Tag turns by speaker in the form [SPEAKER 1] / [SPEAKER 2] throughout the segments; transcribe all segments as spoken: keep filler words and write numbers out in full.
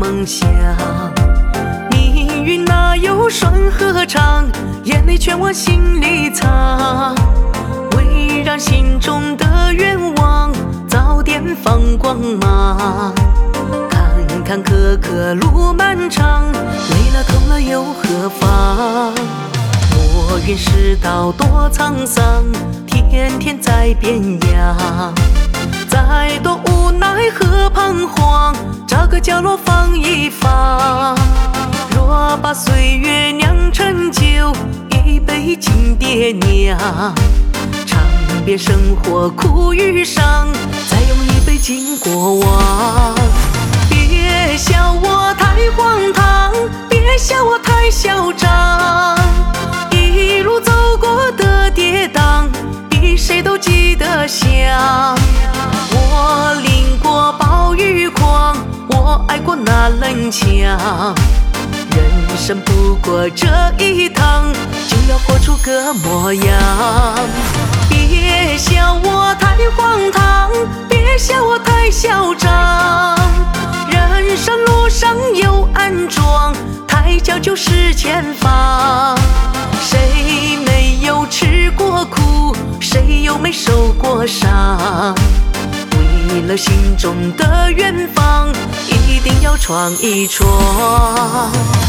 [SPEAKER 1] 梦想。命运哪有双合唱，眼泪全往心里藏。为让心中的愿望早点放光芒。坎坎坷坷路漫长，累了痛了又何妨？莫怨世道多沧桑，天天在变样。再多无奈和彷徨，找个角落放一放。若把岁月酿成酒，一杯敬爹娘。尝遍生活苦与伤，再用一杯敬过往。别笑我太荒唐，别笑我太嚣张。一路走过的跌宕，比谁都记得香。我淋过暴雨狂，我爱过那冷枪。人生不过这一趟，就要活出个模样。别笑我太荒唐，别笑我太嚣张。人生路上有安装，抬脚就是前方。谁没有吃过苦，谁又没受过伤？为了心中的远方，一定要闯一闯。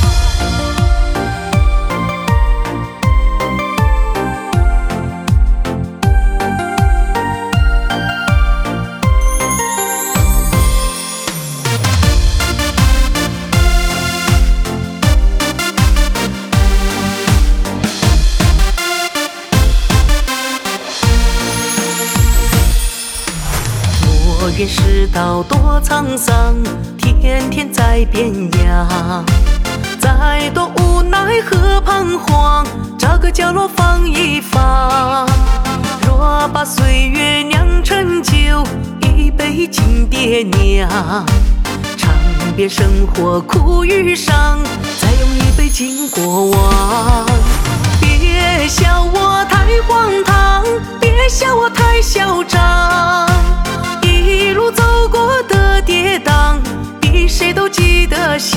[SPEAKER 1] 莫怨世道多沧桑，天天在变样。再多无奈和彷徨，找个角落放一放。若把岁月酿成酒，一杯敬爹娘。尝遍生活苦与伤，再用一杯敬过往。别笑我太荒唐，别笑我太嚣张。一路走过的跌宕，比谁都记得香。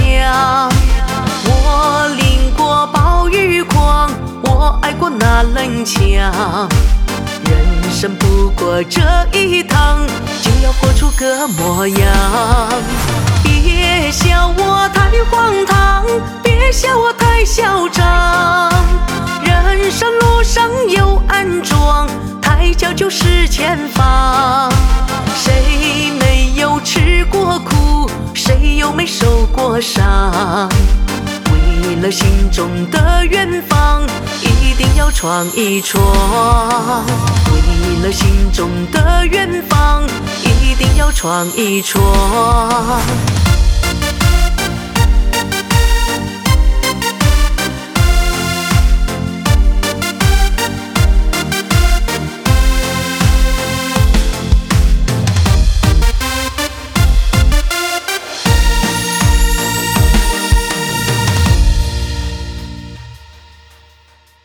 [SPEAKER 1] 我淋过暴雨狂，我爱过那冷枪。人生不过这一趟，就要活出个模样。别笑我太荒唐，别笑我太嚣张。人生路上有安装，抬脚就是前方。谁没有吃过苦，谁又没受过伤？为了心中的远方，一定要闯一闯。为了心中的远方，一定要闯一闯。